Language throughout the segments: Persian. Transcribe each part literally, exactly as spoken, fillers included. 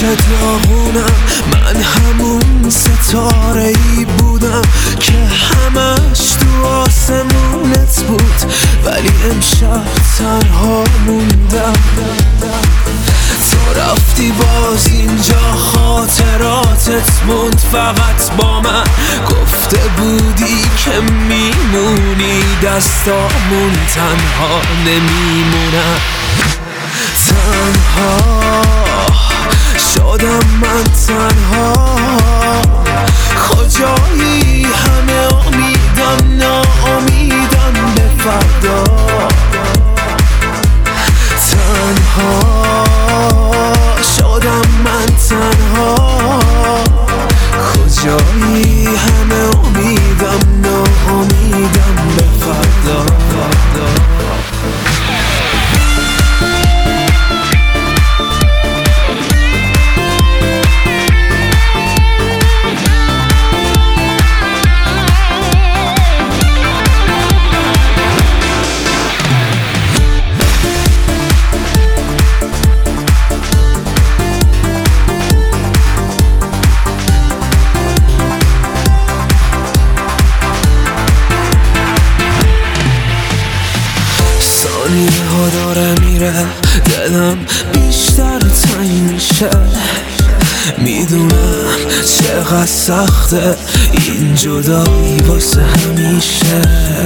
که داغونم، من همون ستاره ای بودم که همش تو آسمونت بود، ولی امشب تنها موندم. تو رفتی باز اینجا خاطراتت موند فقط با من، گفته بودی که میمونی دستامون تنها نمیمونم. تنها شدم من، تنها کجایی؟ همه امیدم ناامیدم به فردا. تنها شدم من، تنها کجایی؟ همه امیدم ناامیدم به فردا. ثانیه ها داره میره، دلم بیشتر تنگ میشه. میدونم چقدر سخته این جدایی واسه همیشه.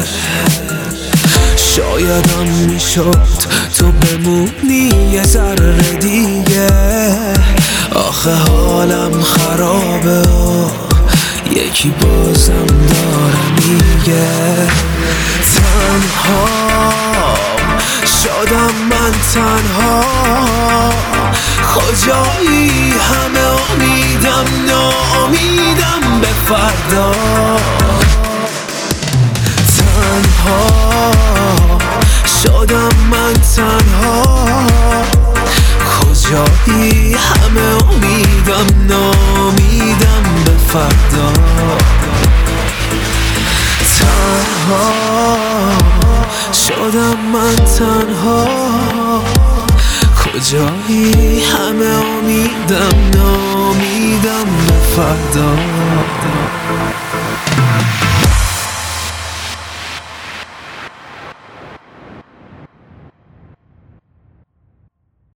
شایدم میشد تو بمونی یه ذره دیگه، آخه حالم خرابه و یکی بازم داره میگه. تنها شدم من، تنها کجایی؟ همه امیدم ناامیدم به فردا. تنها شدم من، تنها کجایی؟ همه امیدم ناامیدم به فردا. تنها شدم من، تنها کجایی؟ همه امیدم ناامیدم به فردا.